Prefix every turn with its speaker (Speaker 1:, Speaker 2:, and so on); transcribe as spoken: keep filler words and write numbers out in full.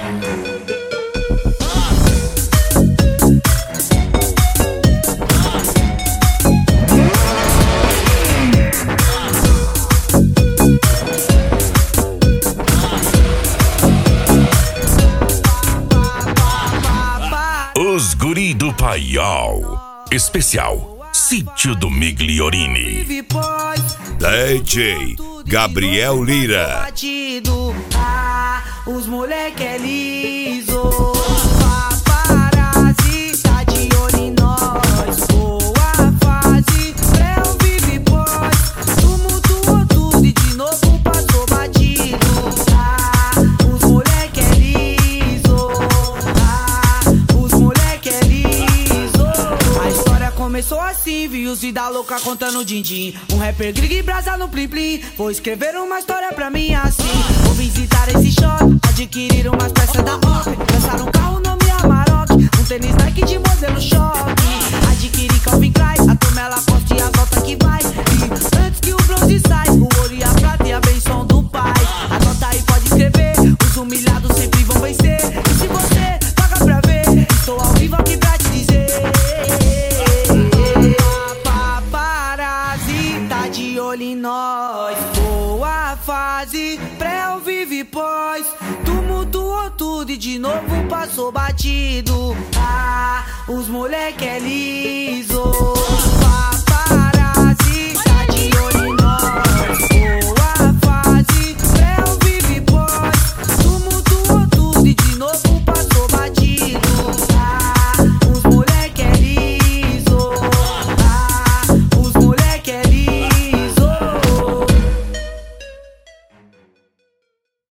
Speaker 1: Os guri do Paiol. Especial Sítio do Migliorini.
Speaker 2: D J Gabriel Lira.
Speaker 3: Ah, os moleque é liso. Paparazzi tá de olho em nós. Boa fase, Léo vive pós. Tumultuou tudo e de novo passou batido. Ah, os moleque é liso. Ah, os moleque é liso. A história começou assim, viu Vida Louca contando din-din. Um rapper grig brasa no plim plim. Vou escrever uma história pra mim assim. Vou visitar esse shopping, adquirir umas peças da Rock. Lançar um carro nome Amarok, um tênis Nike de modelo choque. Adquirir Calvin Klein, a turma ela posta e a volta que vai. E antes que o bronze sai, o ouro e a prata e a benção do pai. Anota aí, pode escrever, os humilhados sempre vão vencer. E se você paga pra ver, estou ao vivo aqui pra te dizer. Paparazzi tá de olho em nós. Boa fase, pré vive pós. Tumultuou tudo e de novo passou batido. Ah, os moleque é liso.